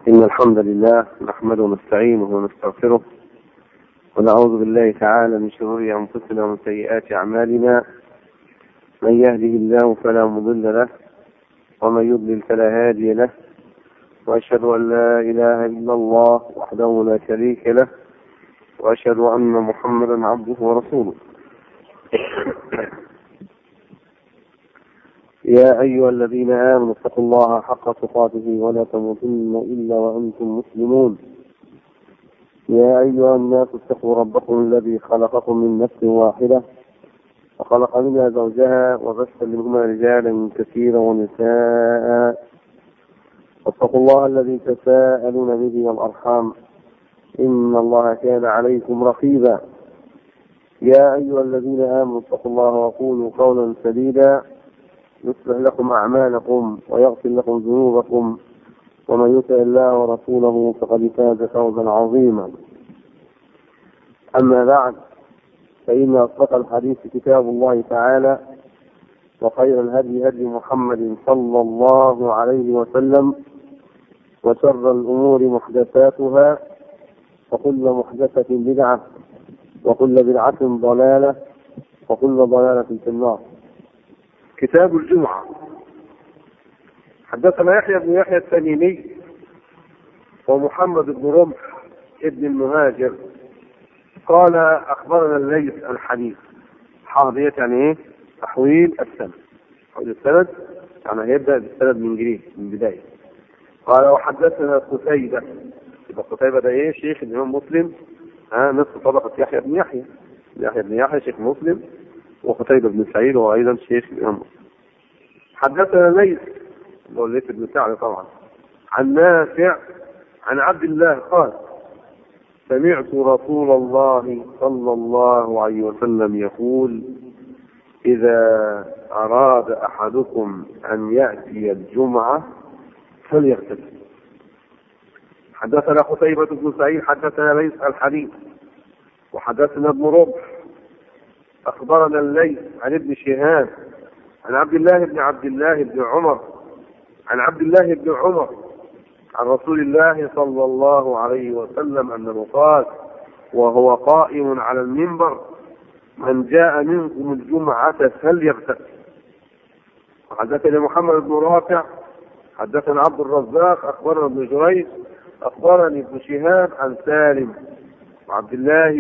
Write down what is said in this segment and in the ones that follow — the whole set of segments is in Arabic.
إن الحمد لله نحمده ونستعينه ونستغفره ونعوذ بالله تعالى من شرور أنفسنا ومن سيئات أعمالنا. من يهده الله فلا مضل له ومن يضلل فلا هادي له، وأشهد أن لا إله إلا الله وحده لا شريك له، وأشهد أن محمدا عبده ورسوله. يا أيها الذين آمنوا اتقوا الله حق تقاته ولا تموتن إلا وأنتم مسلمون. يا أيها الناس اتقوا ربكم الذي خلقكم من نفس واحدة وخلق منها زوجها وبث منهما رجالا كثيرا ونساء، واتقوا الله الذي تساءلون به والأرحام إن الله كان عليكم رقيبا. يا أيها الذين آمنوا اتقوا الله وقولوا قولا سديدا يصلح لكم أعمالكم ويغفر لكم ذنوبكم، ومن يطع الله ورسوله فقد فاز فوزا عظيما. أما بعد، فإن أصدق الحديث كتاب الله تعالى، وخير الهدي هدي محمد صلى الله عليه وسلم، وشر الأمور محدثاتها، وكل محدثة بدعة، وكل بدعة ضلالة، وكل ضلالة في النار. كتاب الجمعة. حدثنا يحيى بن يحيى التميمي ومحمد بن رمح ابن المهاجر قال أخبرنا الليث الحديث. حاضية يعني إيه؟ تحويل السند. تحويل السند يعني يبدأ بالسند من جديد من بداية. قال وحدثنا قتيبة. يبقى قتيبة ده إيه؟ شيخ الإمام مسلم، نصف طبقة يحيى بن يحيى. يحيى بن يحيى شيخ مسلم، وقتيبة بن سعيد وهو أيضا شيخ الإمام مسلم. حدثنا ليث الليث بن سعد طبعا عن نافع عن عبد الله قال سمعت رسول الله صلى الله عليه وسلم يقول إذا أراد أحدكم أن يأتي الجمعة فليغتسل. حدثنا قتيبة بن سعيد حدثنا ليث الحديث وحدثنا ابن ربح أخبرنا الليث عن ابن شهاب عن عبد الله بن عمر عن عبد الله بن عمر عن رسول الله صلى الله عليه وسلم أنه قال وهو قائم على المنبر من جاء منكم الجمعة فليغتسل. حدثنا محمد بن رافع حدثنا عبد الرزاق أخبرنا ابن جريج أخبرني ابن شهاب عن سالم وعبد الله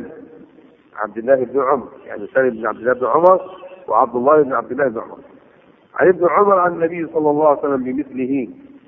بن عمر، يعني سالم بن عبد الله بن عمر وعبد الله بن عبد الله بن عمر عن ابن عمر عن النبي صلى الله عليه وسلم بمثله.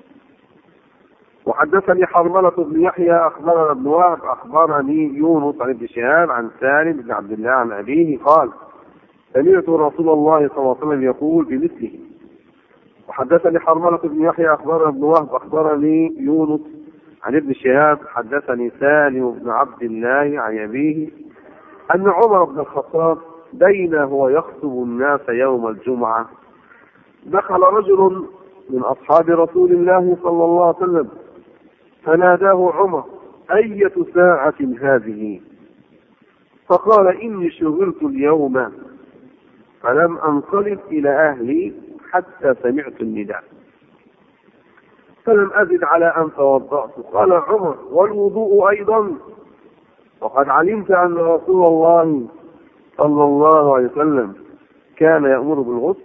وحدثني حرملة بن يحيى أخبرنا ابن وهب أخبرني يونس عن ابن شهاب عن سالم بن عبد الله عن أبيه قال سمعت رسول الله صلى الله عليه وسلم يقول بمثله. وحدثني حرملة بن يحيى أخبرنا ابن وهب أخبرني يونس عن ابن شهاب حدثني سالم بن عبد الله عن أبيه أن عمر بن الخطاب بينه ويخطب الناس يوم الجمعة دخل رجل من أصحاب رسول الله صلى الله عليه وسلم فناداه عمر أية ساعة هذه؟ فقال إني شغلت اليوم فلم أنصرف إلى أهلي حتى سمعت النداء فلم أزد على أن توضأت. قال عمر والوضوء أيضا؟ وقد علمت أن رسول الله صلى الله عليه وسلم كان يأمر بالغسل.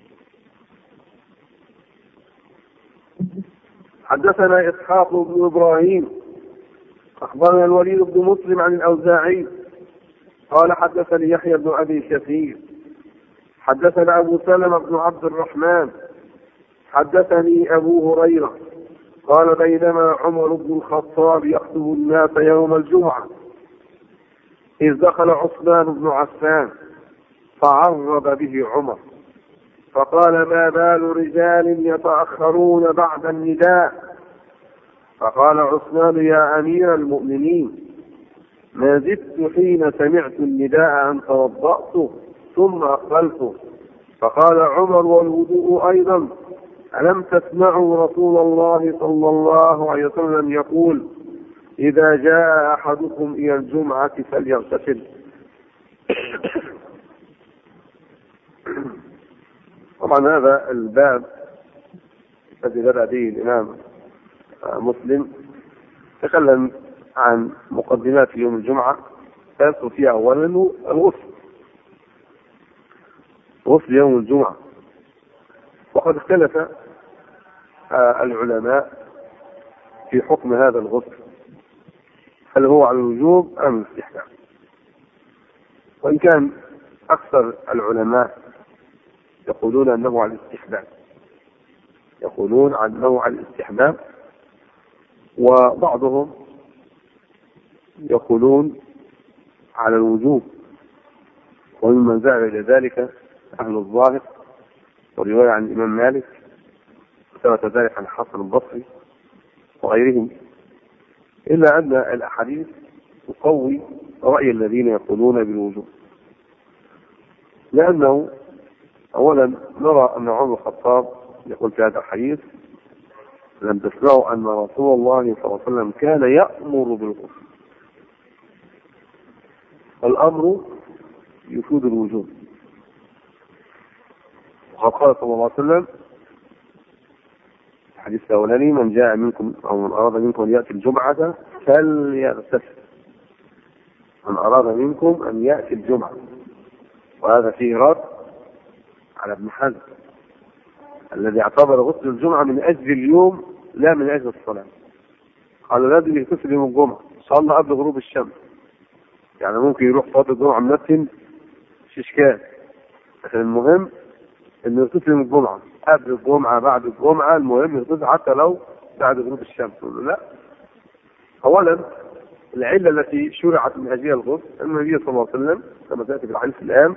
حدثنا إسحاق بن إبراهيم أخبرنا الوليد بن مسلم عن الأوزاعي قال حدثني يحيى بن أبي كثير حدثنا أبو سلمة بن عبد الرحمن حدثني أبو هريرة قال بينما عمر بن الخطاب يخطب الناس يوم الجمعة إذ دخل عثمان بن عفان فعرض به عمر فقال ما بال رجال يتأخرون بعد النداء؟ فقال عثمان يا أمير المؤمنين ما زدت حين سمعت النداء أن توضأت ثم أقبلت. فقال عمر والوضوء أيضا؟ ألم تسمعوا رسول الله صلى الله عليه وسلم يقول إذا جاء أحدكم إلى الجمعة فليغتسل؟ طبعا هذا الباب الذي بدأ به الإمام مسلم تكلم عن مقدمات يوم الجمعة، فيذكر فيها أولا غسل يوم الجمعة. وقد اختلف العلماء في حكم هذا الغسل، هل هو على الوجوب أم الاستحباب؟ وإن كان أكثر العلماء يقولون أنه على الاستحباب، وبعضهم يقولون على الوجوب، وممن ذهب إلى ذلك أهل الظاهر، ورواية عن الإمام مالك، وثبت ذلك عن الحسن البصري وغيرهم، إلا أن الأحاديث تقوي رأي الذين يقولون بالوجوب، لأنه أولا نرى أن عمر الخطاب يقول في هذا الحديث: لم تسمعوا أن رسول الله صلى الله عليه وسلم كان يأمر بالغسل. الأمر يفيد الوجوب، وقد قال صلى الله عليه وسلم الحديث الأولاني: من جاء منكم أو من أراد منكم أن يأتي الجمعة فليغتسل. من أراد منكم أن يأتي الجمعة، وهذا فيه رد على ابن حزم الذي اعتبر غسل الجمعة من أجل اليوم لا من أجل الصلاة. قال لازم يغتسل يوم الجمعة، صلى قبل غروب الشمس، يعني ممكن يروح صلاة الجمعة منتن مش إشكال، لكن المهم إنه يغتسل يوم الجمعة، قبل الجمعة بعد الجمعة، المهم يغتسل حتى لو بعد غروب الشمس. لا، أولا العلة التي شرعت من أجلها الغسل أن النبي صلى الله عليه وسلم كما تأتي في الحديث الآن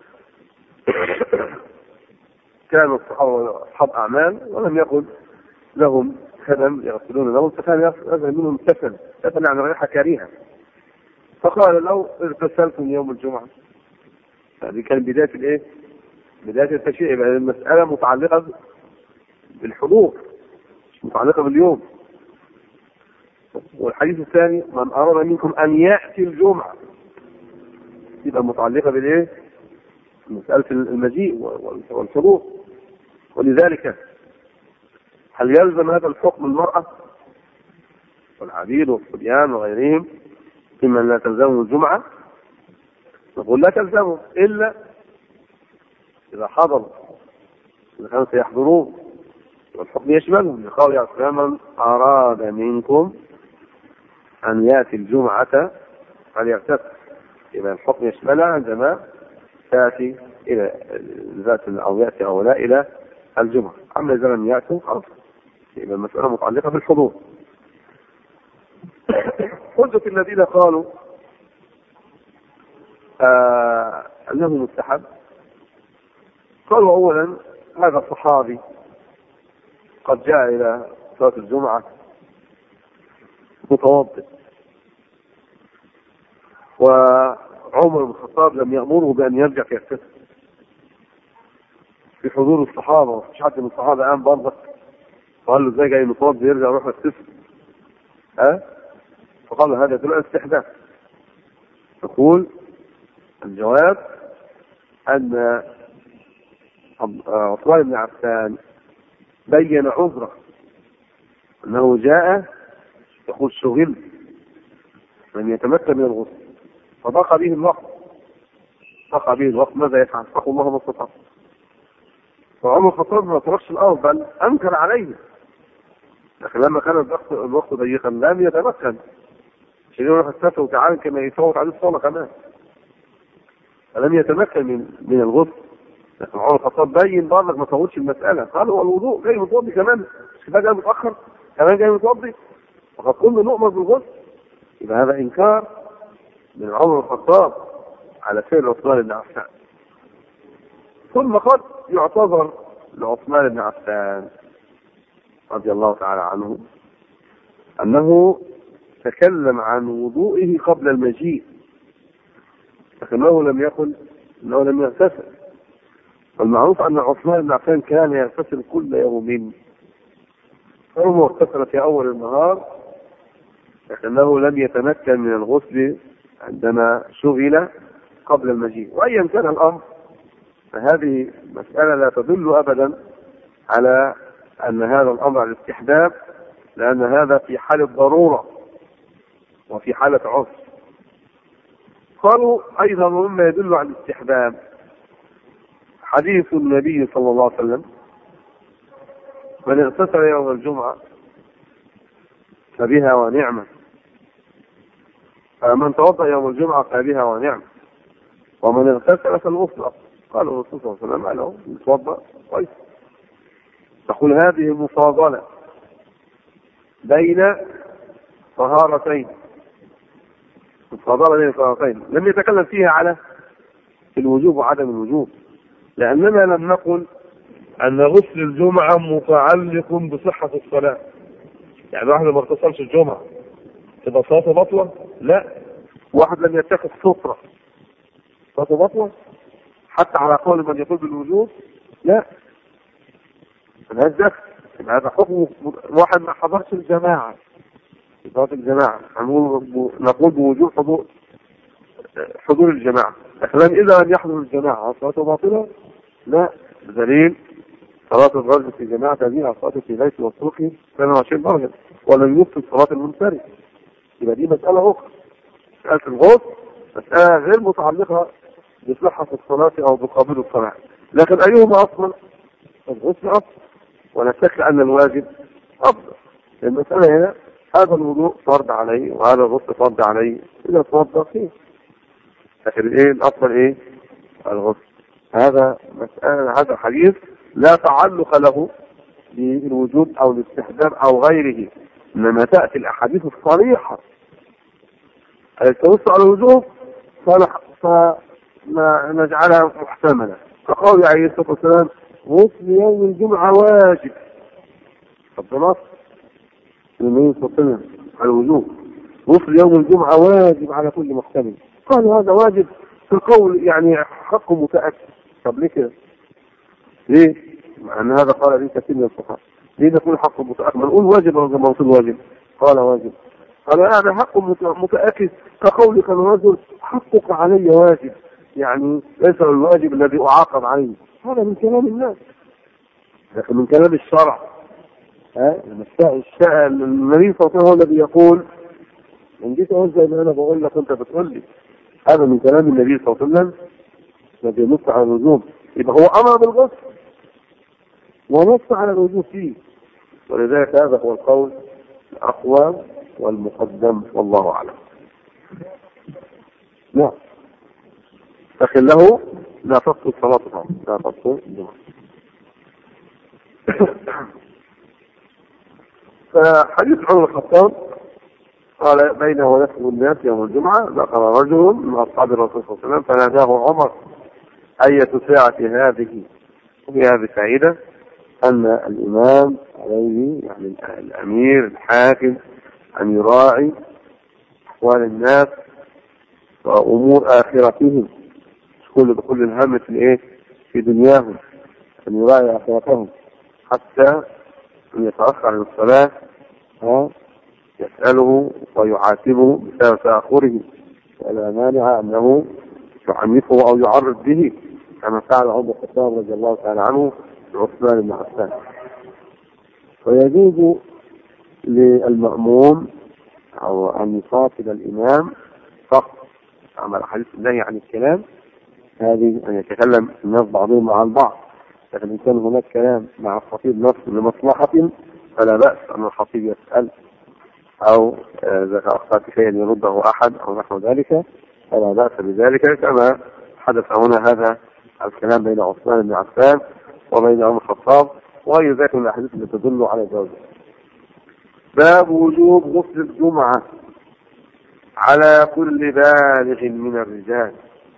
كانوا الصحابة أصحاب أعمال ولم يكن لهم خدم يغسلون لهم، فكان يذهب منهم سفن يعني ريحة كريهة، فقال: لو اغتسلتم يوم الجمعة. هذه كانت بداية التشريع. يبقى المسألة متعلقة بالحضور مش متعلقة باليوم. والحديث الثاني: من أراد منكم أن يأتي الجمعة، يبقى متعلقة مسألة المجيء والحضور. ولذلك هل يلزم هذا الحكم المرأة والعبيد والصبيان وغيرهم ممن لا تلزمهم الجمعة؟ نقول لا تلزمهم إلا إذا حضروا، إذا كانوا سيحضرون، والحكم يشملهم لقول عليه السلام: من أراد منكم أن يأتي الجمعة فليغتسل. إذا الحكم يشملها عندما تأتي إلى ذات أو يأتي هؤلاء إلى الجمعة. أما إذا لم يأتوا خلاص، يبقى المسألة متعلقة بالحضور. حجة الذين قالوا أنه مستحب، قالوا أولا: هذا الصحابي قد جاء إلى صلاة الجمعة متوضئ، وعمر بن الخطاب لم يأمره بأن يرجع يغتسل في حضور الصحابة، ومفيش حد من الصحابة قام برضك فقال له: ازاي جاي متوضئ يرجع يروح يغتسل؟ فقال: هذا يدل على الاستحباب. يقول الجواب أن عثمان بن عفان بين عذره، أنه جاء يقول: شغل من يتمكن من الغسل، فضاق به الوقت، ماذا يفعل؟ اتقوا الله ما استطاع. فعمر الخطاب ما تركش الأرض بل أنكر عليه، لكن لما كان الوقت ضيقا لم يتمكن، عشان يروح السفر وتعالى كما يفوت عليه الصلاة كمان، فلم يتمكن من الغسل. لكن عمر الخطاب بين برضك ما فوتش المسألة، قال: هو الوضوء جاي متوضي كمان، مش كفاية جاي متأخر كمان جاي متوضي، وقد كنا نؤمر بالغسل. يبقى هذا إنكار من عمر الخطاب على فعل عثمان بن عفان. ثم قد يعتذر لعثمان بن عفان رضي الله تعالى عنه أنه تكلم عن وضوئه قبل المجيء، لكنه لم يقل أنه لم يغتسل. والمعروف أن عثمان بن عفان كان يغتسل كل يوم، فهو اغتسل في أول النهار، لكنه لم يتمكن من الغسل عندما شغل قبل المجيء. وأيا كان الأمر، فهذه مسألة لا تدل أبدا على أن هذا الأمر على الاستحباب، لأن هذا في حالة ضرورة وفي حالة عسر. قالوا أيضا مما يدل على الاستحباب حديث النبي صلى الله عليه وسلم: من اغتسل يوم الجمعة فبها ونعمة، من توضأ يوم الجمعة فبها ونعمة، ومن اغتسل فالغسل. قال الرسول صلى الله عليه وسلم: له يتوضأ كويس. تقول هذه المفاضلة بين طهارتين، مفاضلة بين طهارتين لم يتكلم فيها على الوجوب وعدم الوجوب، لأننا لم نقل أن غسل الجمعة متعلق بصحة الصلاة. يعني واحد ما اغتسلش الجمعة تبقى صلاته بطلة؟ لا. واحد لم يتخذ سترة صلاته بطلة حتى على قول من يقول بالوجوب؟ لا. هذا حكم واحد ما حضرش الجماعة، صلاة الجماعة نقول بوجوب حضور الجماعة، لكن إذا لم يحضر الجماعة صلاته باطلة؟ لا. بدليل صلاة الرجل في جماعة هذه صلاة في بيت وسوقه 22 درجة ولم يبطل صلاة المنفرد. يبقى دي مسألة أخرى. مسألة الغسل مسألة غير متعلقة بصحة الصلاة أو بقبول الصلاة، لكن أيهما أفضل؟ الغسل أفضل، ولا شك أن الواجب أفضل. المسألة هنا هذا الوضوء فرض عليه وهذا الغسل فرض عليه، إذا توضأ فيه، لكن الأفضل الغسل. هذا مسألة، هذا حديث لا تعلق له بالوجود أو الاستحباب أو غيره، إنما تأتي الأحاديث الصريحة التي تنص على الوجوب فنجعلها محتملة، كقول عليه الصلاة والسلام: غسل يوم الجمعة واجب. فالنص النبي صلى الله عليه وسلم على الوجوب، غسل يوم الجمعة واجب على كل محتمل. قالوا هذا واجب كقول يعني حق متأكد. طب ليه كده؟ ليه؟ مع أن هذا قال لي كثير من الصحابة. ليه نقول حق متأكد؟ ما نقول واجب ولا ما نقول واجب؟ قال واجب. قال هذا حق متأكد كقولك الرجل حقك علي واجب، يعني ليس الواجب الذي أعاقب عليه. هذا من كلام الناس، لكن من كلام الشرع النبي صلى الله عليه وسلم هو الذي يقول. إن جيت أقول زي ما أنا بقول لك أنت بتقول لي، هذا من كلام النبي صلى الله عليه وسلم الذي ينص على الوجوب، يبقى هو أمر بالغسل ونص على الوجوب فيه، ولذلك هذا هو القول الأقوى والمقدم، والله أعلم. نعم. لكن له لا تبطل صلاته، لا تبطل الجمعة. فحديث عمر الخطاب قال: بينه ونفسه الناس يوم الجمعة ذكر رجل من أصحاب الرسول صلى الله عليه وسلم فناداه عمر: أية ساعة هذه؟ وفي هذه فائدة أن الإمام عليه، يعني الأمير الحاكم، أن يراعي أحوال الناس وأمور آخرتهم، بكل الهم في دنياهم، أن يراعي آخرتهم حتى أن يتأخر عن الصلاة يسأله ويعاتبه بسبب تأخره، ولا مانع أنه يعنفه أو يعرض به كما فعل عمر الخطاب رضي الله تعالى عنه عثمان بن عفان. ويجوز للمأموم أو أن يخاطب الإمام فقط، عمل حديث الله عن الكلام هذه أن يتكلم الناس بعضهم مع البعض، لكن إن كان هناك كلام مع الخطيب نفسه لمصلحة فلا بأس أن الخطيب يسأل، أو إذا أخطأت شيئا يرده أحد أو نحو ذلك فلا بأس بذلك، كما حدث هنا هذا الكلام بين عثمان بن عفان وبين عمر الخطاب، وغير ذلك من الأحاديث التي تدل على ذلك. باب وجوب غسل الجمعة على كل بالغ من الرجال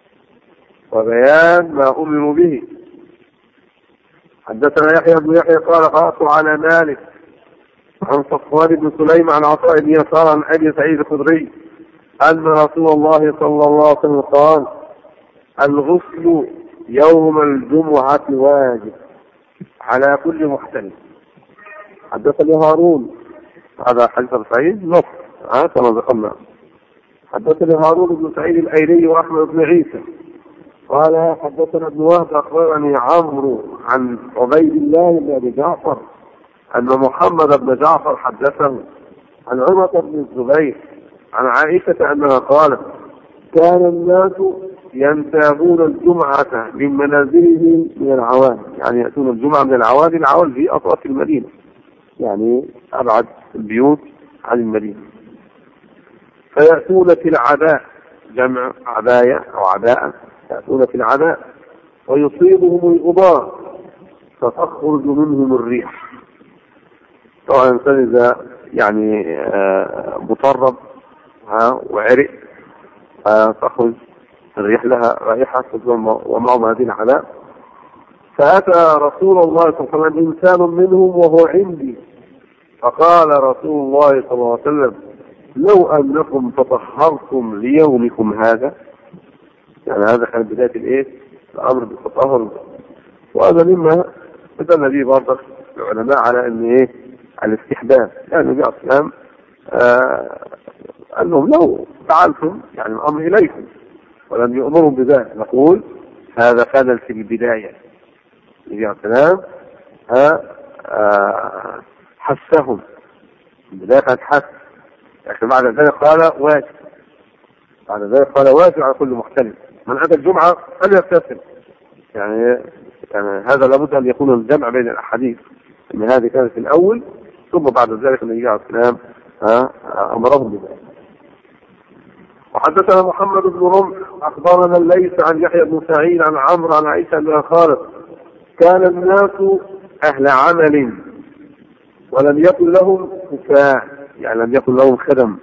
وبيان ما أمروا به. حدثنا يحيى بن يحيى قال: قرأت على مالك عن صفوان بن سليم عن عطاء بن يسار عن أبي سعيد الخدري أن رسول الله صلى الله عليه وسلم قال: الغسل يوم الجمعة واجب على كل محتمل. حدثني هارون، هذا حديث سعيد نص كما ذكرنا. حدثني هارون بن سعيد الأيلي وأحمد بن عيسى قال: حدثنا ابن وهب أخبرني عمرو عن عبيد الله بن أبي جعفر أن محمد بن جعفر حدثه عن عروة بن الزبير عن عائشة أنها قالت: كان الناس ينتابون الجمعة من منازلهم من العوالي، يعني يأتون الجمعة من العوالي، العوالي في أطراف المدينة، يعني أبعد البيوت عن المدينة، فيأتون في العباء، جمع عباية أو عباءة، يأتون في العباء ويصيبهم الغبار فتخرج منهم الريح. طبعا الإنسان إذا يعني مطرب وعرق تخرج الريح لها رائحة ومعهم هذه العباء. فأتى رسول الله صلى الله عليه وسلم إنسان منهم وهو عندي، فقال رسول الله صلى الله عليه وسلم: لو أنكم تطهرتم ليومكم هذا، يعني هذا كان بداية الأمر بالتطهر. وهذا مما بدأنا به برضه العلماء على أن على الاستحباب، يعني النبي عليه السلام أنهم لو فعلتم يعني الأمر إليكم ولم يؤمروا بذلك، نقول هذا كان في البداية. النبي عليه السلام حثهم، البداية كانت حث، لكن بعد ذلك قال واجب، بعد ذلك قال واجب على كل محتلم من أتى الجمعة فليغتسل. يعني هذا لابد أن يكون الجمع بين الأحاديث، أن هذه كانت في الأول ثم بعد ذلك النبي عليه السلام أمرهم بذلك. وحدثنا محمد بن رمح أخبرنا الليث عن يحيى بن سعيد عن عمرو عن عائشة أنها قالت: كان الناس أهل عمل ولم يكن لهم كفاء، يعني لم يكن لهم خدم،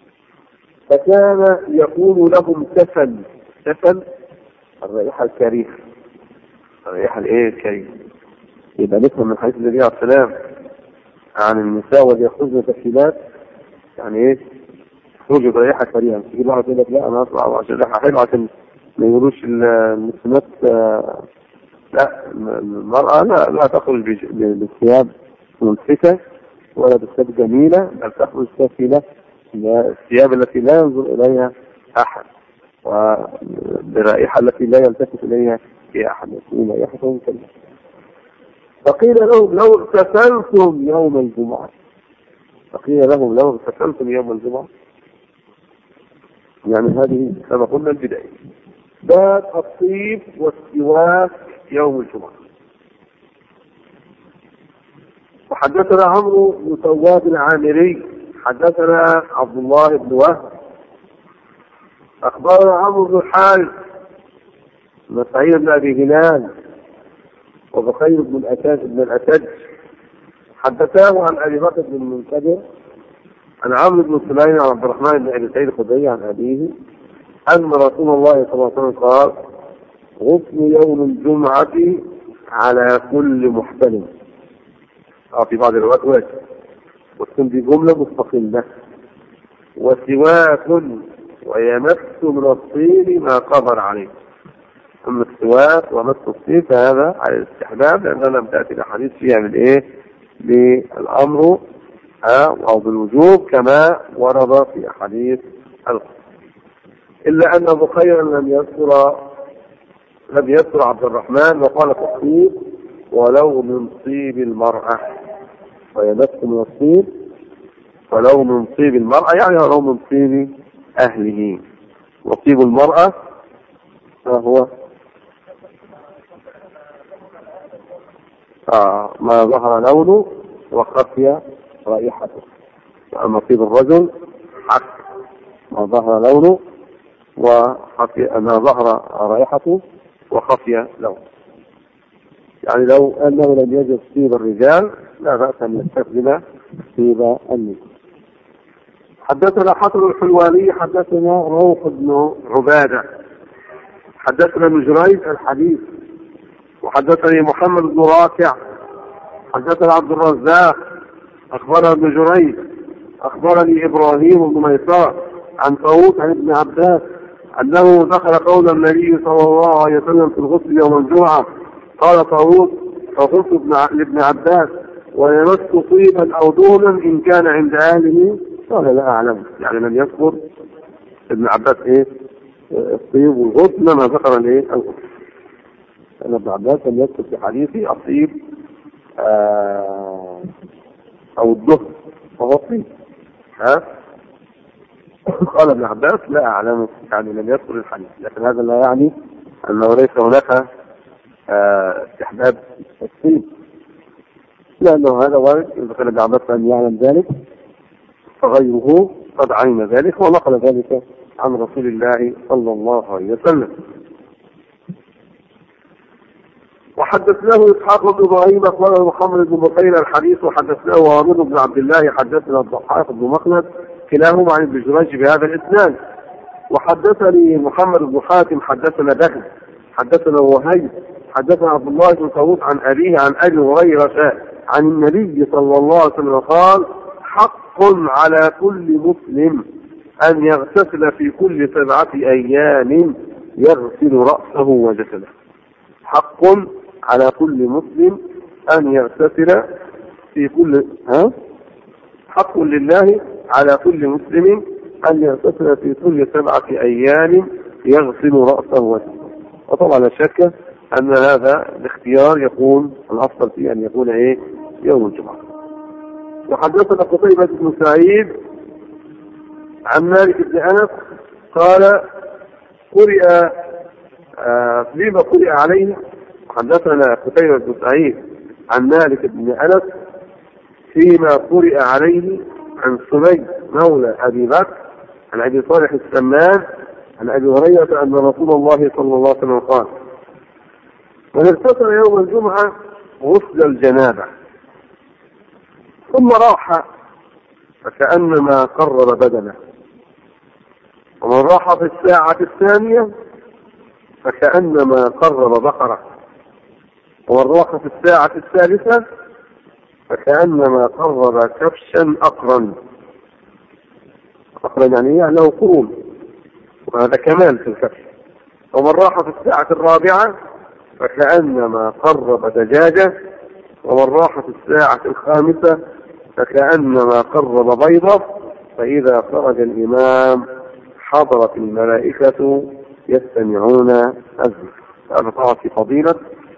فكان يكون لهم سفن الرائحة الكريهة، الرائحة الكريهة. يبقى نفهم من حديث النبي عليه السلام عن النساء واللي يخرجن تفصيلات، يعني يخرجوا برائحة كريهة. تيجي واحد يقول لك: لا أنا أطلع عشان ريحة حلوة عشان ما يقولوش المسلمات لا، المرأة لا تخرج بالثياب ملفتة ولا بالثياب جميلة، بل تخرج سافلة، الثياب التي لا ينظر إليها أحد وبرائحة التي لا يلتفت إليها في أحد، يكون رائحة كريهة. فقيل لهم: لو اغتسلتم يوم الجمعة، يعني هذه كما قلنا البداية، باب الطيب والسواك يوم الجمعة. وحدثنا عمرو بن ثواب العامري حدثنا عبد الله بن وهب أخبرنا عمرو بن الحارث بن سعيد بن أبي هلال وبخير بن الأسد حدثاه عن أبي بكر بن المنكدر عن عمرو بن سليمان عن عبد الرحمن بن أبي سعيد الخدري عن أبيه أن رسول الله صلى الله عليه وسلم قال: غسل يوم الجمعة على كل محتلم. في بعض الروايات واجب، وتكون دي جملة مستقلة. وسواك ويمس من الطين ما قدر عليه. أما السواك ومس الطين فهذا على الاستحباب، لأننا لم تأتي الأحاديث فيها من بالأمر أو بالوجوب كما ورد في أحاديث القصر. إلا أن بخيرا لم يذكر عبد الرحمن وقال في الطيب: ولو من طيب المرأة، ويمس من الطيب ولو من طيب المرأة، يعني ولو من طيب أهله. وطيب المرأة فهو ما ظهر لونه وخفي رائحته، وأما طيب الرجل عكس، ما ظهر لونه وخفي، ما ظهر رائحته وخفي لونه. يعني لو أنه لم يجد طيب الرجال لا بأس أن يستخدم طيب النساء. حدثنا حسن الحلواني حدثنا روح بن عبادة حدثنا ابن جريج الحديث، وحدثني محمد بن رافع حدثنا عبد الرزاق أخبرنا ابن جريج أخبرني إبراهيم بن ميسار عن طاووس عن ابن عباس أنه دخل قول النبي صلى الله عليه وسلم في الغسل يوم الجمعة. قال طاووس: فقلت لابن عباس: ويمس طيبا أو دهنا إن كان عند أهله؟ قال: لا أعلم. يعني لم يذكر ابن عباس الطيب والغسل، ما ذكر الغسل. لأن ابن عباس لم يذكر في حديثه الطيب أو الظهر وهو طين. قال ابن عباس لا أعلم، يعني لم يذكر الحديث، لكن هذا لا يعني أنه ليس هناك استحباب الطين، لأنه هذا وارد. إذا كان ابن عباس أن يعلم ذلك فغيره قد علم ذلك ونقل ذلك عن رسول الله صلى الله عليه وسلم. وحدثناه إسحاق بن إبراهيم قال محمد بن بقيل الحديث، وحدثناه هارون بن عبد الله حدثنا الضحاك بن مخلد كلاهما عن ابن جريج بهذا الإسناد. وحدثني محمد بن حاتم حدثنا بكر حدثنا وهيب حدثنا عبد الله بن طاووس عن أبيه عن أبي هريرة عن النبي صلى الله عليه وسلم قال: حق على كل مسلم أن يغتسل في كل 7 أيام يغسل رأسه وجسده. حق على كل مسلم أن يغتسل في كل حق لله على كل مسلم أن يغتسل في كل 7 أيام يغسل رأسه وجسده. وطبعا لا شك أن هذا الاختيار يكون الأفضل فيه أن يكون يوم الجمعة. وحدثنا قتيبة بن سعيد عن مالك بن أنس قال: فيما قرئ عليه. حدثنا قتيبة بن سعيد عن مالك بن أنس فيما قرئ عليه عن سمي مولى أبي بكر عن أبي صالح السمان عن أبي هريرة أن رسول الله صلى الله عليه وسلم قال: من اغتسل يوم الجمعة غسل الجنابة ثم راح فكأنما قرر بدنه، ومن راح في الساعة الثانية فكأنما قرر بقرة، ومن راح في الساعة الثالثة فكأنما قرر كبشا أقرن. أقرن يعني له قرون، وهذا كمال في الكبش. ومن راح في الساعة الرابعة فكأنما قرب دجاجة، ومن راح في الساعة الخامسة فكأنما قرب بيضة. فإذا خرج الإمام حضرت الملائكة يستمعون الذكر. هذا طبعا في فضيلة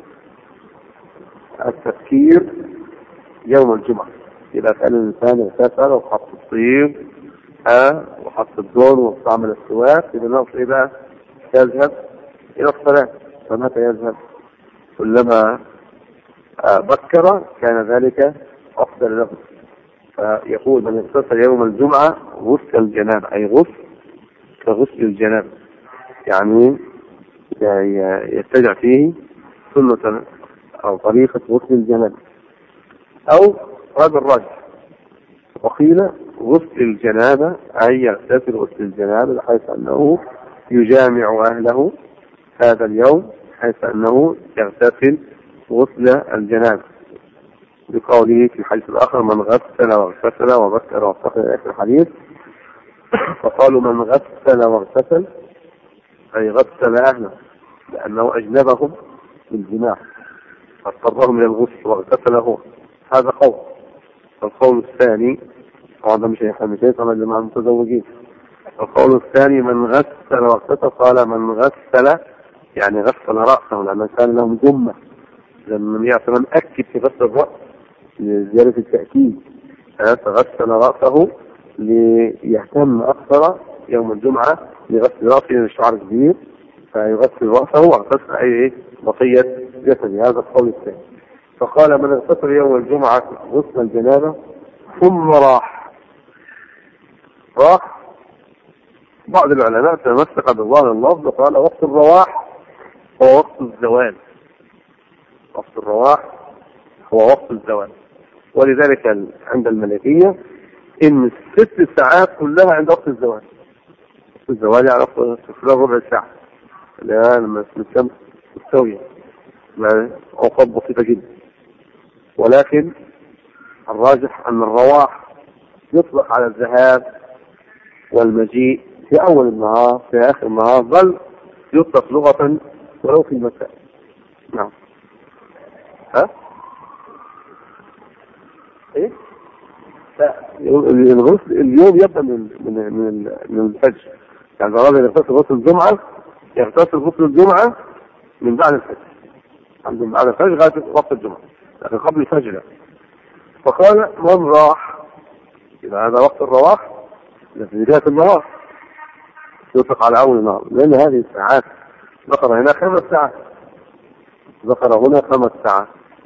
التفكير يوم الجمعة. إذا كان الإنسان اغتسل وحط الطيب وحط الدون واستعمل السواك، إذا نقص بقى يذهب إلى الصلاة. فمتى يذهب؟ كلما بكر كان ذلك أفضل له. فيقول: من اغتسل يوم الجمعة غسل الجنابة، أي غسل كغسل الجنابة، يعني يتبع فيه سنة أو طريقة غسل الجنابة، أو هذا الرجل. وقيل غسل الجنابة أي يغتسل غسل الجنابة بحيث أنه يجامع أهله هذا اليوم، حيث أنه يغتسل غسل الجنابة، بقوله في الحديث الآخر: من غسل واغتسل وبكر واغتسل إلى آخر الحديث. فقالوا: من غسل واغتسل أي غسل أهله لأنه أجنبهم بالجماع فاضطرهم إلى الغسل واغتسله. هذا قول. القول الثاني وهذا مش طبعا لما متزوجين. القول الثاني: من غسل واغتسل، قال: من غسل يعني غسل رأسه، لأن كان لهم جمة، لما النبي عليه الصلاة والسلام أكد في غسل الرأس لزيادة التأكيد، فغسل رأسه ليهتم أكثر يوم الجمعة لغسل رأسه من الشعر كبير، فيغسل رأسه واغتسل أي بقية جسده. هذا القول الثاني. فقال: من اغتسل يوم الجمعة غسل الجنابة ثم راح. بعض العلماء تمسك بظاهر اللفظ وقال: وقت الرواح هو وقت الزوال. وقت الرواح هو وقت الزوال. ولذلك عند المالكية إن 6 ساعات كلها عند وقت الزوال. وقت الزوال يعني في خلال ربع ساعة، لما الشمس مستوية، أوقات بسيطة جدا. ولكن الراجح أن الرواح يطلق على الذهاب والمجيء في أول النهار في آخر النهار، بل يطلق لغة ولو في المساء. نعم. إيه؟ الغسل اليوم يبدأ من الفجر. يعني الراجل يغتسل غسل الجمعة يغتسل غسل الجمعة من بعد الفجر، من بعد الفجر لغاية وقت الجمعة، لكن قبل الفجر. فقال من راح، إذا هذا وقت الرواح في بداية النهار يطلق على أول النهار، لأن هذه الساعات ذكر هنا 5 ساعات، ذكر هنا 5 ساعات.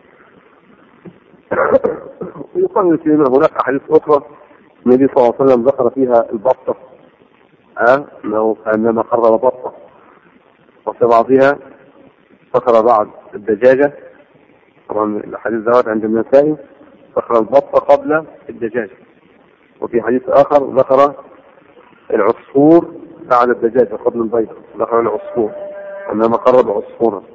ويقال في هناك أحاديث أخرى النبي صلى الله عليه وسلم ذكر فيها البطة، أنه كأنما قرر بطة، وفي بعضها ذكر بعض الدجاجة، طبعا الحديث ذوات عند النسائي ذكر البطة قبل الدجاجة، وفي حديث آخر ذكر العصفور بعد الدجاجة قبل البيضة، ذكر العصفور أنما قرب عصفورا.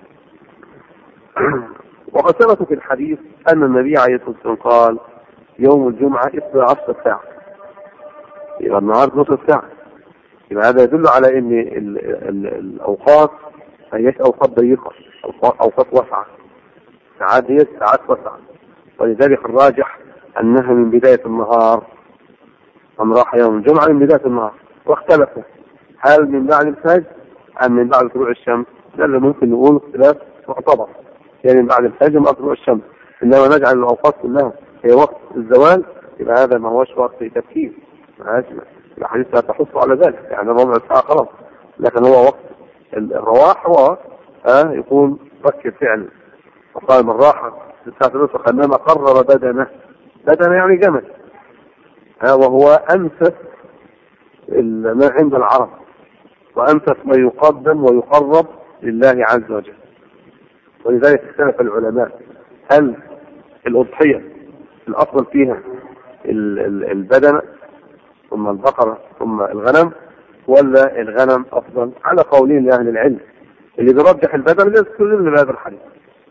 وقد ثبت في الحديث أن النبي عليه الصلاة والسلام قال يوم الجمعة 12 ساعة، يبقى النهار نصف ساعة. يبقى هذا يدل على أن الأوقات هي أوقات ضيقة، أوقات واسعة، ساعات هي ساعات واسعة، ولذلك الراجح أنها من بداية النهار، من راح يوم الجمعة من بداية النهار. واختلفوا هل من بعد الفجر أم من بعد طلوع الشمس، لأن ممكن نقول اختلاف معتبر، يعني من بعد الفجر مع طلوع الشمس، إنما نجعل الأوقات كلها هي وقت الزوال، يبقى هذا ما هوش وقت تفكير، الحديث لا تحث على ذلك، يعني ربع ساعة خلاص، لكن هو وقت الرواح هو يكون فكر فعلا. وقال من راح في الساعة الأولى فإنما قرر بدنه يعني جمل، وهو أنفس ما عند العرب، وأنفس ما يقدم ويقرب لله عز وجل. ولذلك اختلف العلماء هل الأضحية الأفضل فيها البدنة ثم البقرة ثم الغنم، ولا الغنم أفضل؟ على قولين لأهل العلم. اللي بيرجح البدنة يستدل بهذا الحديث،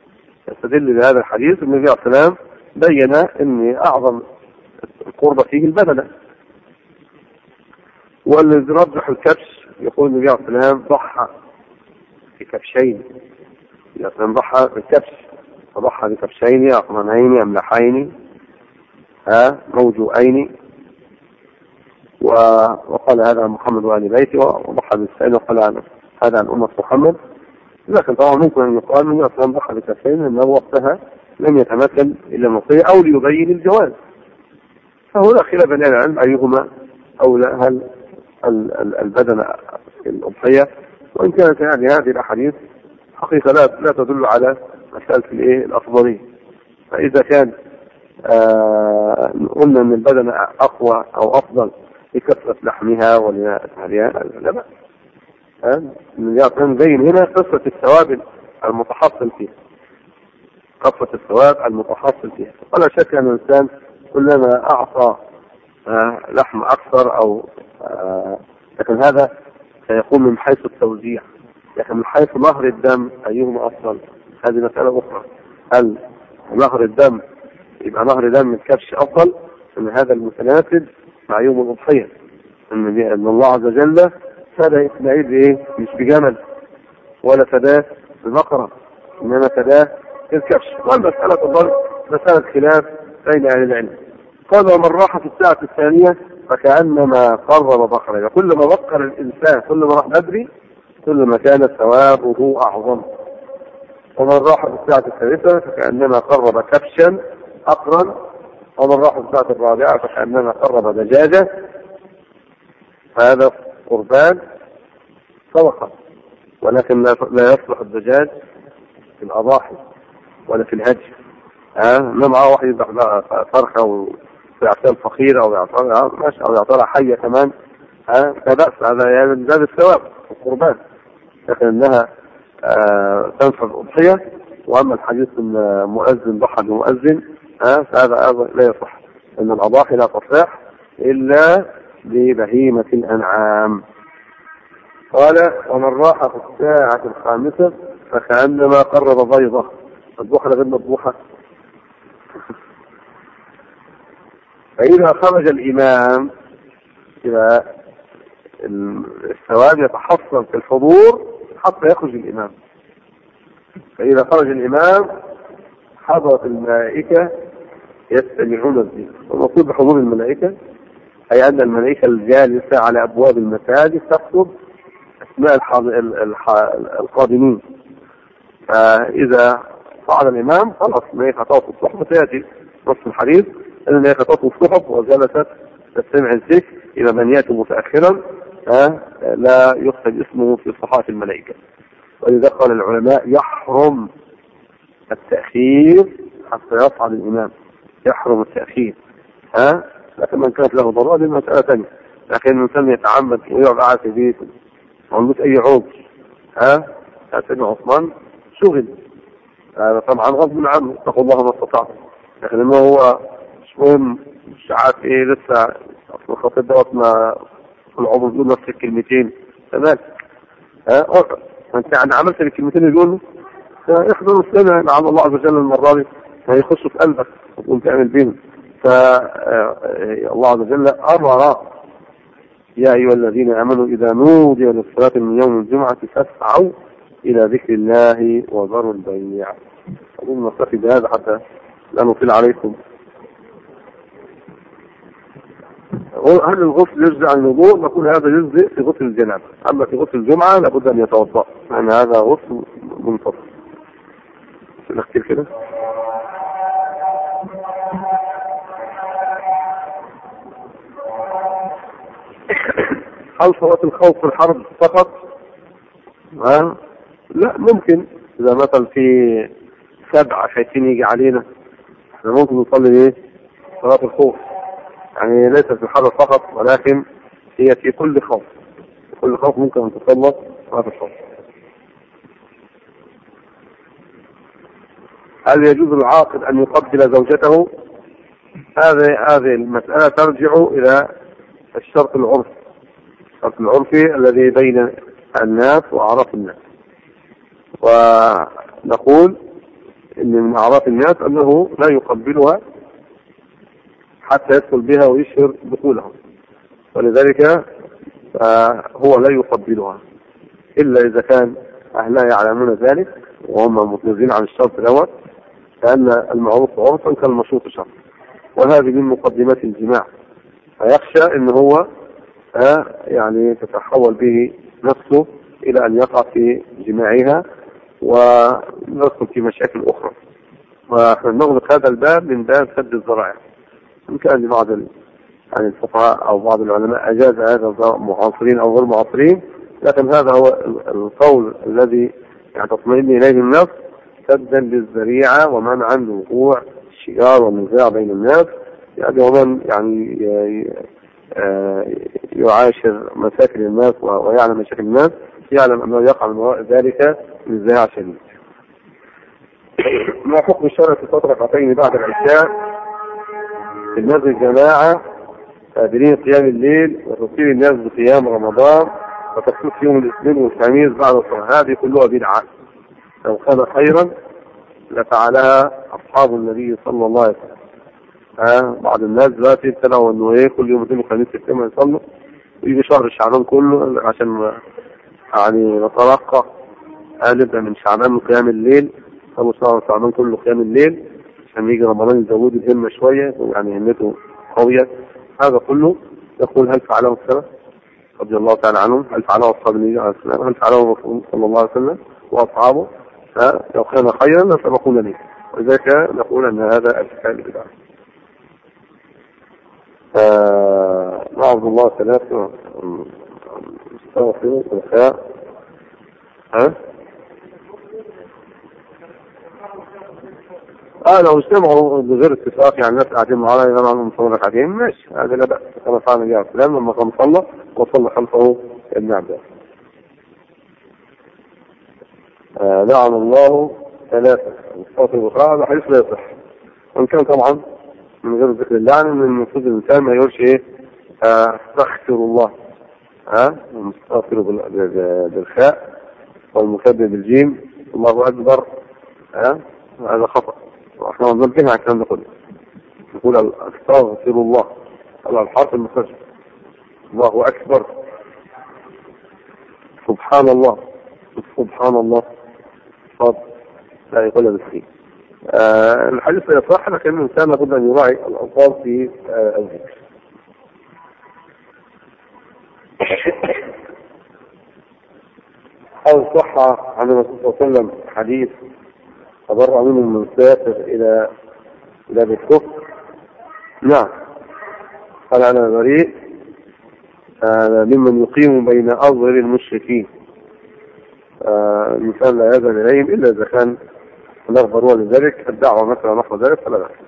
النبي عليه السلام بين أن أعظم القربة فيه البدنة. والذي يرجح الكبش يقول النبي عليه السلام ضحى بكبشين، ضحى بالكبش، فضحى بكبشين أقرنين أملحين موجوعين، وقال هذا عن محمد وآل بيته، وضحى بالسائل وقال هذا عن أمة محمد. لكن طبعا ممكن أن يقال من أصلا ضحى بكبشين أنه وقتها لم يتمكن إلا النصية أو ليبين الجواز، فهنا خلاف بين العلم أيهما أولى، هل البدن الأضحية؟ وإن كانت يعني هذه الأحاديث حقيقة لا تدل على مسألة الأفضلية. فإذا كان قلنا أن البدن أقوى أو أفضل لكثرة لحمها ولنهارها لا بأس. نبين هنا قصة الثواب المتحصل فيها، ولا شك أن الإنسان كلما أعطى لحم أكثر أو لكن هذا سيكون من حيث التوزيع، لكن من حيث نهر الدم أيهما أفضل هذه مسألة أخرى. هل نهر الدم يبقى نهر دم الكبش أفضل؟ أن هذا المتناسب مع يوم الأضحية، أن الله عز وجل فدى إسماعيل مش بجمل ولا فداه ببقرة، إنما فداه بالكبش. والمسألة تظل مسألة خلاف بين أهل العلم. قال ومن راح في الساعة الثانية فكأنما قرب بقرة، كل ما بقر الإنسان كل ما راح بدري كل ما كان ثوابه أعظم. ومن راح في الساعة الثالثة فكأنما قرب كبشا أقرن، ومن راح في الساعة الرابعة فكأنما قرب دجاجة، فهذا قربان صدقة، ولكن لا يصلح الدجاج في الأضاحي ولا في الهدي. ما معه واحد يذبح فرخة ويعطيها الفقير أو يعطيها حية كمان، لا بأس، هذا يعني من باب الثواب القربان، لكن إنها تنفع الأضحية. وأما الحديث المؤذن ضحى بمؤذن فهذا أيضا لا يصح، أن الأضاحي لا تصح إلا ببهيمة الأنعام. قال ومن راح في الساعة الخامسة فكأنما قرب بيضة، مذبوحة غير مذبوحة. فإذا خرج الإمام إلى الثواب يتحصل في الحضور حتى يخرج الإمام. فإذا خرج الإمام حضرت الملائكة يستمعون الذكر. والمقصود بحضور الملائكة أي أن الملائكة الجالسة على أبواب المساجد تكتب أسماء القادمين. فإذا صعد الإمام خلاص الملائكة تعطي الصحبة تأتي نص الحديث أن الملائكة تطوي الصحف وجلست تستمع الذكر إلى من يأتي متأخرا لا يكتب اسمه في صحائف الملائكة. ولذا قال العلماء يحرم التأخير حتى يصعد الإمام، يحرم التأخير. لكن من كانت له ضرورة دي مسألة ثانية، لكن الإنسان يتعمد ويقعد قاعد في بيته ما عندوش أي عذر. سيدنا عثمان شغل طبعا غصب عنه، اتقوا الله ما استطعتم، لكن انه هو مش مهم، مش عارف ايه لسه اصل الخطيب دوت ما في العمر بيقول نفس الكلمتين تمام. انت يعني عملت الكلمتين اللي بيقولوا احضر السنة لعل الله عز وجل المرة دي هيخشوا في قلبك وتقوم تعمل بيهم. فالله عز وجل امر يا ايها الذين امنوا اذا نودي للصلاة من يوم الجمعة فاسعوا الى ذكر الله وذروا البيع. اظن نكتفي بهذا حتى لا نطيل عليكم. هل الغسل يجزي عن الوضوء؟ نقول هذا يجزئ في غسل الجنابة، اما في غسل الجمعة لابد ان يتوضا، لان هذا غسل منفصل. نختار كده. هل صلاة الخوف في الحرب فقط؟ لا، ممكن اذا مثلا في 7 خايفين يجي علينا احنا ممكن نصلي ايه صلاة الخوف، يعني ليست في الحرب فقط ولكن هي في كل خوف، في كل خوف ممكن ان تصلى صلاة الخوف. هل يجوز للعاقل ان يقبل زوجته؟ هذه المسألة ترجع الى الشرط العرفي، الشرط العرفي الذي بين الناس واعراف الناس. ونقول ان من اعراف الناس انه لا يقبلها حتى يدخل بها ويشهر دخولها، ولذلك هو لا يقبلها الا اذا كان اهلها يعلمون ذلك وهم متنزلين عن الشرط دوت، لان المعروف عرفا كالمشروط شرط، وهذه من مقدمات الجماع، فيخشى ان هو يعني تتحول به نفسه الى ان يقع في جماعها وندخل في مشاكل اخرى. ونغلق هذا الباب من باب سد الذرائع. ان كان لبعض يعني الفقهاء او بعض العلماء اجاز هذا معاصرين او غير معاصرين، لكن هذا هو القول الذي يعني تطمئن اليه النفس سدا للذريعه ومنعا لوقوع الشجار والنزاع بين الناس، يعني ومن يعني يعاشر مشاكل الناس ويعلم مشاكل الناس يعلم انه يقع من وراء ذلك نزاع شديد. ما حكم الشرع في صلاة ركعتين بعد العشاء في الناس الجماعة قادرين قيام الليل وتفسير الناس بقيام رمضان وتخصيص يوم الاثنين والخميس بعد الصلاة؟ هذه كلها بدعة، لو كان خيرا لفعلها أصحاب النبي صلى الله عليه وسلم. بعض الناس دلوقتي ابتدعوا انه ايه كل يوم اثنين وخميس يجتمعوا يصلوا، ويجي شهر شعبان كله عشان يعني نترقى نبدأ من شعبان من قيام الليل، صلوا شهر شعبان كله قيام الليل عشان يجي رمضان يزود الهمة شوية، يعني همته قوية. هذا كله يقول هل فعله السلف رضي الله تعالى عنهم؟ هل فعله أصحاب النبي عليه السلام؟ هل فعله الرسول صلى الله عليه وسلم وأصحابه؟ لو كان خيرا لسبقونا به، ولذلك نقول أن هذا الكلام بدعة. نعوذ الله ثلاثة استغفر الخاء. لو اجتمعوا بغير اتفاق، يعني الناس قاعدين معانا ينام عنهم صلى ركعتين ماشي، هذا لا بأس، كما فعل النبي عليه السلام لما كان صلى وصلى خلفه ابن عباس. لعن الله ثلاثة استغفر الخاء، هذا حديث لا يصح، وإن كان طبعا من غير ذكر اللعن من المفروض الإنسان ما يقولش ايه استغفر الله، المستغفر بالخاء والمكبر بالجيم الله أكبر، هذا خطأ، واحنا ننبه على الكلام ده كله. نقول استغفر الله على الحرف المخرج، الله أكبر، سبحان الله، سبحان الله، صاد لا يقول بالخير. الحديث لا يصح، لكن الإنسان لابد أن يراعي الألفاظ في الذكر. أو صح عن الرسول صلى الله عليه وسلم حديث تبرأ منه المسافر إلى لا بالكفر. نعم. قال أنا بريء ممن يقيم بين أظهر المشركين. الإنسان لا يذهب إليهم إلا إذا كان يرغبون لذلك الدعوة مثلا نحو ذلك فلا بأس.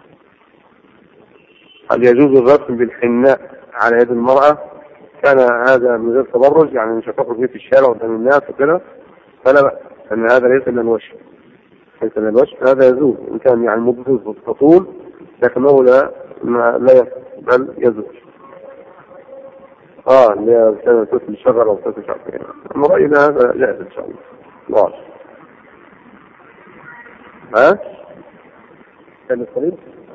هل يجوز الرسم بالحناء على يد المرأة؟ كان هذا من غير تبرج، يعني مش هتخرج في الشارع قدام الناس وكده فلا بأس، لأن هذا ليس من الوجه، ليس من الوجه، هذا يجوز إن كان يعني مدته تطول لكنه لا بل يجوز. اللي كان تسل الشجرة أو تسل شعبين. أما رأينا هذا جائز إن شاء الله. الله. كان الصليب؟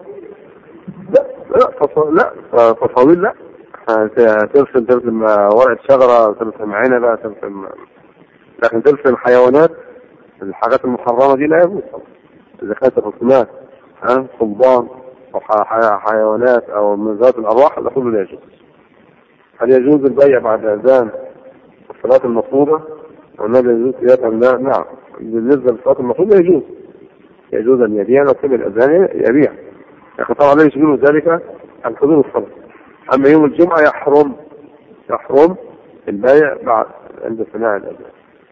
لا تصاوير لا. ترسم ورقة شجرة، ترسم عنبة، ترسم، لكن ترسم حيوانات الحاجات المحرمة دي لا يجوز. إذا كانت الرسومات صلبان أو حيوانات أو من ذات الأرواح هذا كله لا يجوز. هل يجوز البيع بعد أذان الصلاة المفروضة؟ والنبي يجوز قياسا؟ لا. نعم، بالنسبة للصلاة المفروضة يجوز أن يبيع وكل الأذان يبيع، لكن طبعا لا يشغل ذلك عن حضور الصلاة. أما يوم الجمعة يحرم البيع بعد عند سماع الأذان.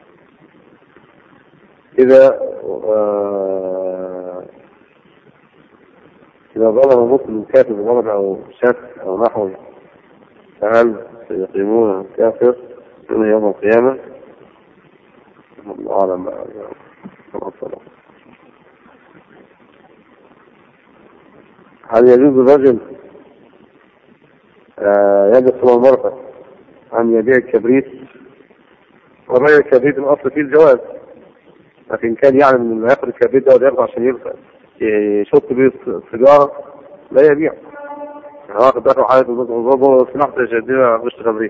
إذا ظلم مسلم كافر بضرب أو شك أو نحو، فهل سيقيمون كافر من يوم القيامة؟ الله أعلم. هل يجوز الرجل يدخل المرأة أن يبيع الكبريت؟ وبيع الكبريت الأصل فيه الجواز، لكن كان يعلم أنه يأخذ الكبريت ده ويرضى عشان يشط بيه السيجارة لا يبيع. واخد دخل حالة الضوء في نحط جديدة مش كبريت.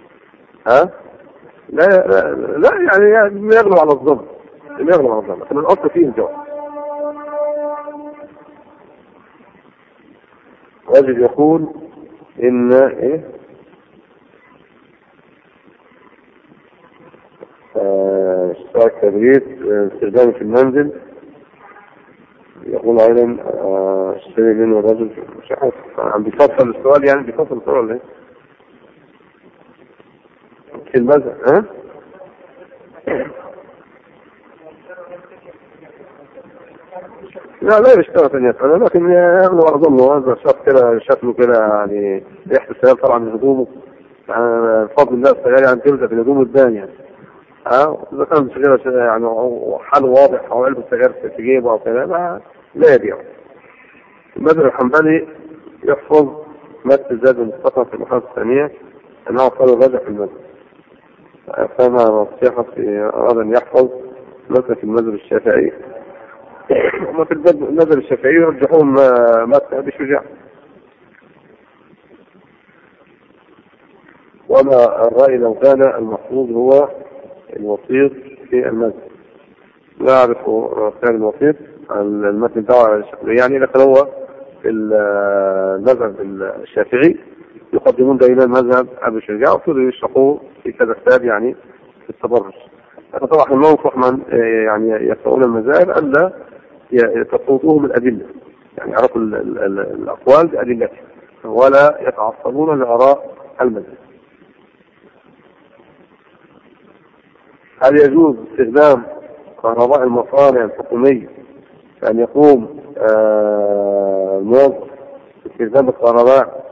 لا يعني ما يغلب على الظلم، لكن الأصل فيه الجواز. رجل يقول إن اشتراك كبريت استخدامه في المنزل، يقول أيضا اشتري منه الرجل، مش عارف عم بيفصل السؤال، يعني بيفصل السؤال ولا ايه؟ في المزع لا يشترط أن يفعل، لكن يغلو أظنه هذا شاف كده شكله كده يعني ريحة السيارة طبعا من هدومه، بفضل الله السيارة يعني تلزق في الهدوم الثانية. إذا كان سيارة يعني حال واضح أو علبة سيارة في جيبه أو كذا لا يبيع. المذهب الحنبلي يحفظ مثل زاد المستقى في المحاضرة الثانية أنه قال الرجع في المذهب، فما نصيحة في أراد أن يحفظ مثل في المذهب الشافعي. وما في المذهب الشافعي يرجحون مثل بشجاع. وما الرأي لو كان المحفوظ هو الوسيط في المذهب؟ لا أعرف كان الوسيط المثل بتاعه الشافعي يعني، لكن هو في المذهب الشافعي يقدمون دائما مذهب أبي شجاع وصلوا يشرحوه في كذا كتاب يعني في التبرج. لكن طبعا ما ننصح من يعني يقرؤون المذاهب ألا يتفوتوهم الأدلة، يعني يعرفوا الأقوال بأدلتها ولا يتعصبون لآراء المذهب. هل يجوز استخدام كهرباء المصانع الحكومية أن يقوم الموظف باستخدام الكهرباء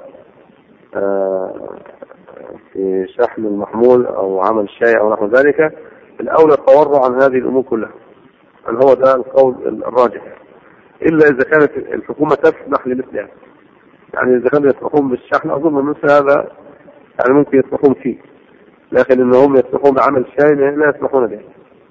في شحن المحمول أو عمل الشاي أو نحو ذلك؟ الأولى التورع عن هذه الأمور كلها، هل هو ده القول الراجح، إلا إذا كانت الحكومة تسمح لمثلها. يعني إذا كانوا يسمحون بالشحن أظن مثل هذا يعني ممكن يسمحون فيه، لكن إنهم يسمحون بعمل الشاي لا يسمحون به.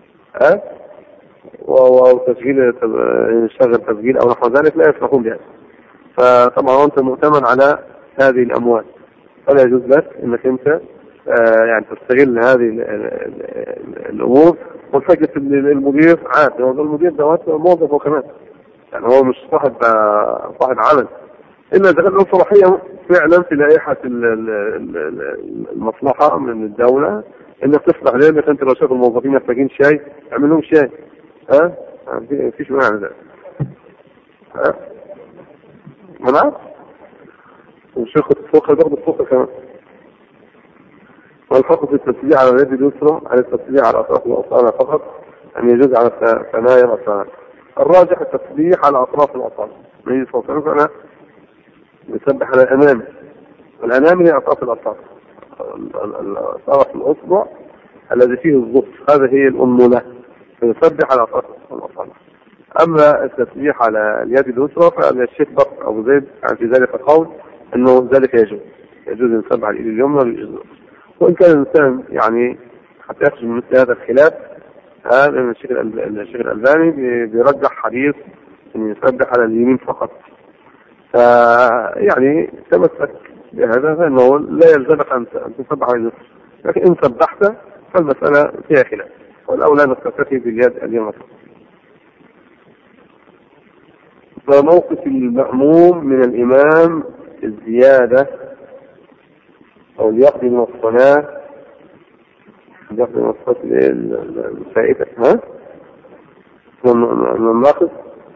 وتسجيل شغل تسجيل أو نحو ذلك لا يسمحون بها. فطبعا أنت مؤتمن على هذه الأموال، فلا يجوز لك إنك أنت يعني تستغل هذه الأمور وتفكر المدير عادي، المدير ده موظف وكمان يعني هو مش صاحب عمل، إلا إذا كان له صلاحية فعلا في لائحة المصلحة من الدولة إنك تفتح لأنك أنت لو شايف الموظفين محتاجين شاي اعمل لهم شاي. مفيش معنى ذلك. منع وشيخ الفقه برضه الفقه كمان. والحكم في التسبيح على اليد اليسرى على التسبيح على أطراف الأصابع فقط أن يجوز على ثنايا الأصابع. الراجح التسبيح على أطراف الأصابع. النبي صلى الله عليه وسلم يسبح على الأمام، والأمام هي أطراف الأصابع، طرف الأصبع الذي فيه الظفر هذا هي الأنملة، فيسبح على أطراف الأصابع. أما التسبيح على اليد اليسرى فهذا الشيخ بكر أبو زيد عن في ذلك قول أنه ذلك يجوز أن يسبح على اليد اليمنى واليد، وإن كان الإنسان يعني حتى يخرج من مثل هذا الخلاف هذا الشيخ الألباني بيرجح حديث أن يسبح على اليمين فقط، فيعني تمسك بهذا فإنه لا يلزمك أن تسبح على اليسرى، لكن إن سبحت فالمسألة فيها خلاف، والأولى أن تكتفي باليد اليمنى. فموقف المأموم من الإمام الزيادة أو ليقضي من الصلاة الفائتة من الناقص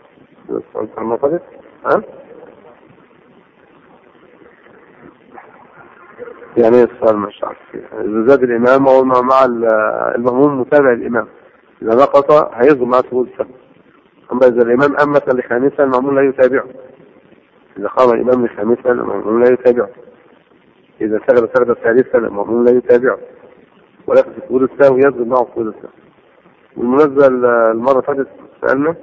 يعني الصلاة مش عارف إذا زاد الإمام أو مع المأموم متابع الإمام، إذا نقص هيظهر مع سهول السبب. أما إذا الإمام أمت لخامسة المأموم لا يتابعه، إذا قام الإمام لخامسة المأموم لا يتابعه، إذا سجد ثالثا المأموم لا يتابعه، ولكن في سهول السهو يظهر معه سهول السهو. بالمناسبة المرة فاتت سألنا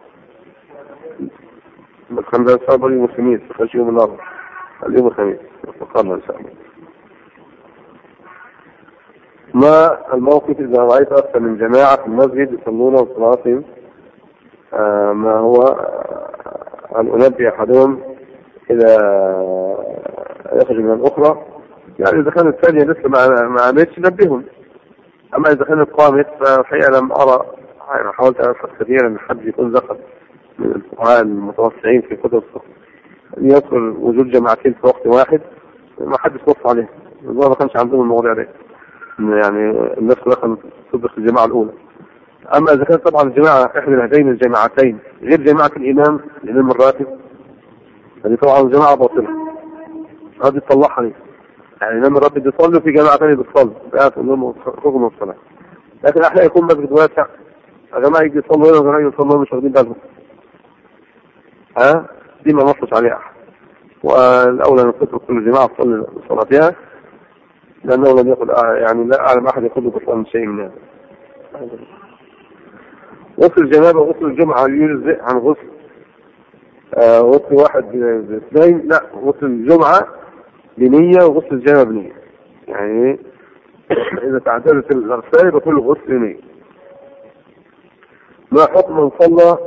بس كان ده صعب اليوم الخميس فكانش يوم الأربعاء، اليوم الخميس فقرنا إن شاء الله. ما الموقف إذا رأيت أكثر من جماعة في المسجد يصلون وصلاتهم ما هو أن أنبه أحدهم إذا يخرج من الأخرى، يعني إذا كانت الثانية لسه ما عملتش نبههم. أما إذا كانت قامت فالحقيقة لم أرى، يعني حاولت أبحث كثيرا أن حد يكون ذكر من الفقهاء المتوسعين في كتب الفقه أن يذكر وجود جماعتين في وقت واحد، ما حدش نص عليه، ما كانش عندهم المواضيع دي، يعني الناس كلها تطبق الجماعة الأولى. أما إذا كانت طبعا الجماعة إحدى هذين الجماعتين غير جماعة الإمام الراتب، هذه طبعا جماعة باطلة، هذه تطلعها ليه، يعني الإمام الراتب بيصلي وفي جماعة ثانية بتصلي بقى تقول لهم خذوا من الصلاة. لكن أحيانا يكون مسجد واسع يا جماعة يجي يصلوا هنا وجماعة يصلوا مش واخدين بالهم، دي ما نصش عليها أحد، والأولى أن تترك كل جماعة تصلي صلاتها، لأنه لم يقل يعني لا أعلم أحد يقول بطلان من شيء من هذا. غسل الجنابة وغسل الجمعة يجزئ عن غسل غسل واحد باثنين، لا غسل الجمعة بنية وغسل الجنابة بنية، يعني إذا تعددت الأغسال يبقى كل غسل بنية. ما حكم من صلى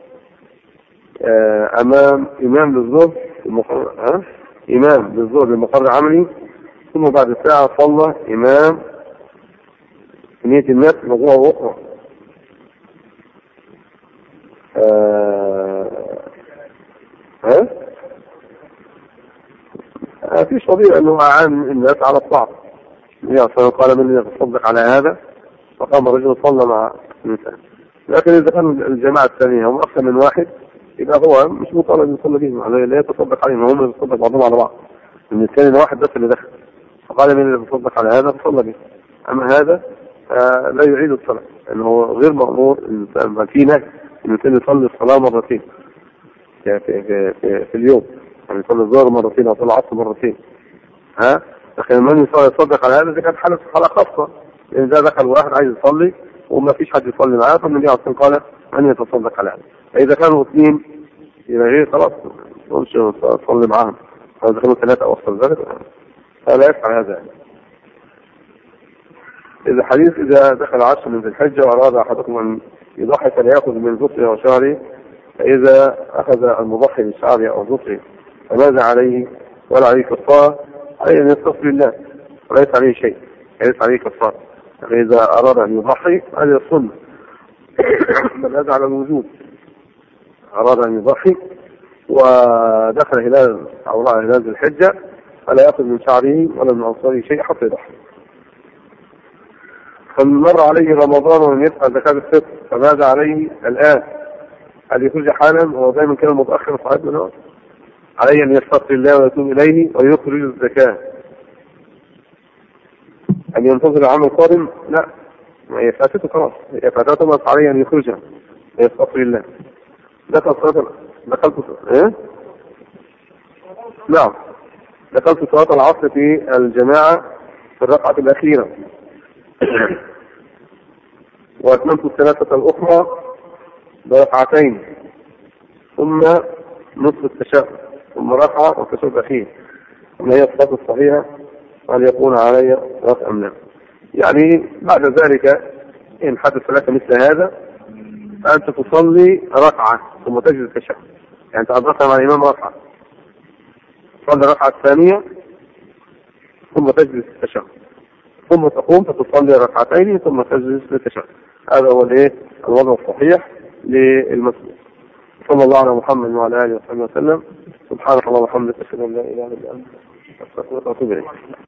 أمام إمام للظهر إمام للظهر بمقر عملي، ثم بعد ساعة صلى إمام نية الناس مجموعة أخرى، فيش طبيعي أنه أعان الناس على الطاعة. قال من يتصدق على هذا، فقام رجل صلى مع النساء. لكن إذا كان الجماعة الثانية هم أكثر من واحد يبقى هو مش مطالب يصلي بهم، لا يتصدق عليهم، هم يتصدق بعضهم على بعض، الثاني واحد بس اللي دخل، فقال من يتصدق على هذا فصلى به. أما هذا لا يعيد الصلاة، لأنه غير مأمور في نهي الإنسان يصلي الصلاة مرتين في اليوم، يعني يصلي الظهر مرتين أو العصر مرتين، لكن من يصدق على هذا إذا كانت حالة خاصة، لأن ده دخل واحد عايز يصلي وما فيش حد يصلي معاه، فالنبي عليه الصلاة والسلام قال من يتصدق على هذا. فإذا كانوا اثنين يبقى غير خلاص مش تصلي معاهم، إذا كانوا ثلاثة أو أكثر ذلك فلا يفعل هذا. إذا حديث إذا دخل 10 من ذي الحجة وأراد أحدكم أن يضحي فليأخذ من ظفره وشعره، فإذا أخذ المضحي بشعره أو ظفره فماذا عليه؟ ولا عليه كفارة، عليه أن يستغفر الله وليس عليه شيء، ليس عليه كفارة. فإذا أراد أن يضحي هذه السنة، بل هذا على الوجود. أراد أن يضحي ودخل هلال أو رأى هلال ذي الحجة فلا يأخذ من شعره ولا من أنصاره شيء حتى يضحي. فمر عليه رمضان ولم يدفع زكاة الفطر فماذا عليه الآن؟ هل يخرج حالا؟ هو دائما كان متأخر صاحبنا عليه أن يستغفر الله ويتوب إليه ويخرج الزكاة. أن ينتظر العام القادم؟ لا، ما هي فاتته خلاص، هي فاتته بس عليه أن يخرجها ويستغفر الله. دخلت إيه؟ نعم، دخلت صلاة العصر في الجماعة في الركعة الأخيرة وأتممت الثلاثة الأخرى بركعتين ثم نصف التشهد ثم ركعة والتشهد الأخير. ما هي الصلاة الصحيحة؟ هل يكون علي صلاة أم لا؟ يعني بعد ذلك إن حدث لك مثل هذا فأنت تصلي ركعة ثم تجلس التشهد، يعني تأدرك مع الإمام ركعة، تصلي الركعة الثانية ثم تجلس التشهد، ثم تقوم فتصلي ركعتين ثم تجلس للتشهد. هذا هو الوضع الصحيح للمسجد. صلى الله على محمد وعلى آله وصحبه وسلم. سبحانك اللهم وبحمدك، أشهد أن لا إله إلا أنت، أستغفرك وأتوب إليك.